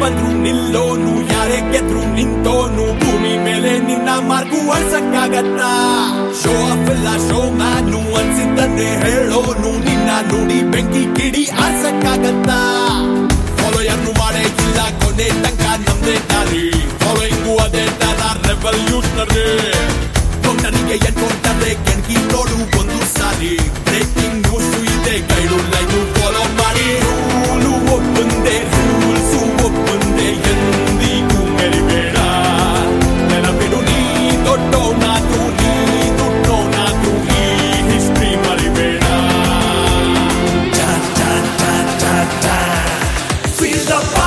ಬಂದ್ರು ನಿಲ್ಲೋನು ಯಾರೇ ಗೆದ್ರು ನಿಂತೋನು ಭೂಮಿ ಮೇಲೆ ನಿನ್ನ ಮಾರ್ಗು ಅಳ್ಸಕ್ಕಾಗತ್ತಾ ಶೋ ಆಫ್ ಇಲ್ಲ ಶೋ ಮ್ಯಾನು ಅನ್ಸಿದ್ದನ್ನೇ ಹೇಳೋನು ನಿನ್ನ ನೋಡಿ ಬೆಂಕಿ ಕಿಡಿ ಆರ್ಸಕ್ಕಾಗತ್ತಾ ಫಾಲೋ ಯಾರು ಮಾಡೇ ಇಲ್ಲ ಕೊನೆ ತನಕ ನಮ್ದೇ ದಾರಿ ಫಾಲೋಯಿಂಗು ಅದೇ ತರ ರೆವಲ್ಯೂಷನರಿ ನನಗೆ ಎನ್ಕೊಂಡ್ರೆ ಕೆಣಕಿ ನೋಡು ಒಂದು ಸಾರಿ ಬ್ರೇಕಿಂಗ್ ನ್ಯೂಸ್ ಇದೆ ಗೈಡು ಲೈನು ಫಾಲೋ ಮಾಡಿ ರೂಲು ಒಪ್ಪಂದೆ ರೂಲ್ಸು ಒಪ್ಪಂದೆ ಎಂದಿಗೂ ಮೆರಿಬೇಡ ನೆನಪಿಡು ನೀ ದೊಡ್ಡೋನಾದ್ರು ನೀ ದುಡ್ಡೋನಾದ್ರು ಈ ಹಿಸ್ಟ್ರಿ ಮರಿಬೇಡ Feel the